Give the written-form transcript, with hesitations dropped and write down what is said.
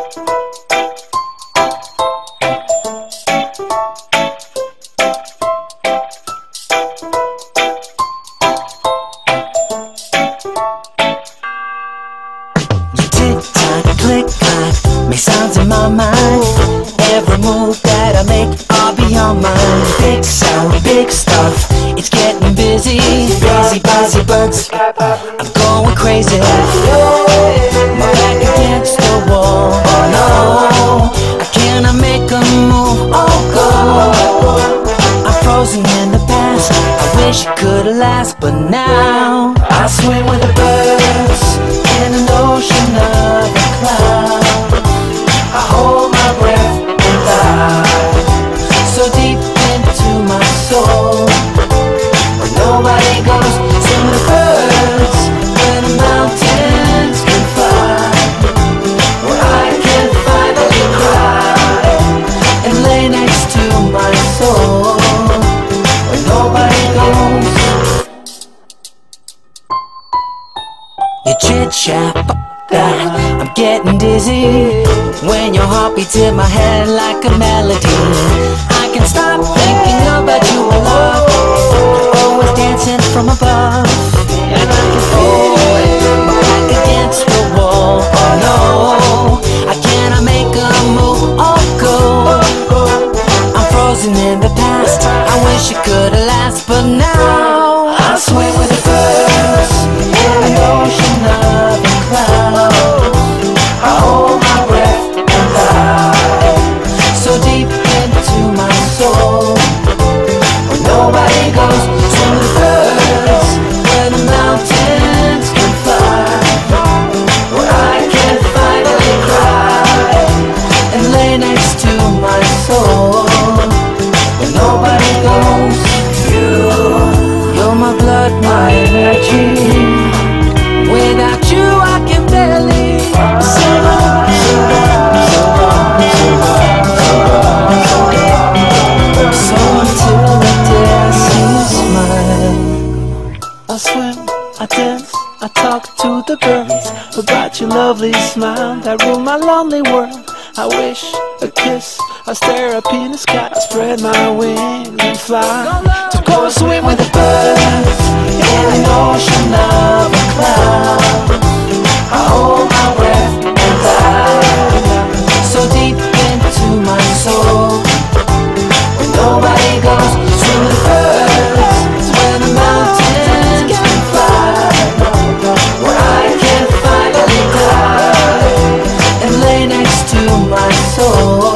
Make sounds in my mind. Every move that I make, I'll be on mine. Big sound, big stuff, it's getting busy. Busy, buzzy buds, I'm going crazy. My back against the wall, oh no, I cannot make a move, oh go. I'm frozen in the past, I wish it could've lasted, but now I swim with the birds in an ocean of a cloud. I hold my breath and dive so deep into my soul, where nobody goes. Swim with the birds where the mountains can fly, where I can finally cry and lay next to my soul, where nobody goes. You chit-chat, I'm getting dizzy when your heart beats in my head like a melody. I can't stop thinking about you, love. You're always dancing from above, and I can feel it, my back against the wall. Oh no, I cannot make a move, oh go. I'm frozen in the past, I wish it could've lasted, but now I swim with the birds in an ocean of a cloud. I hold my breath and dive so deep into my soul, where nobody goes. Swim with the birds where the mountains can fly, where I can finally cry and lay next to my soul, where nobody goes. You're my blood, my energy. Without you I can barely survive. So until the day I see you smile, I swim, I dance, I talk to the birds about your lovely smile that rule my lonely world. I wish a kiss, I stare up in the sky, I spread my wings and fly to go swim with the birds in an ocean of a cloud. I hold my breath and dive so deep into my soul, where nobody goes. Swim with the birds where the mountains can fly, where I can finally die and lay next to my soul.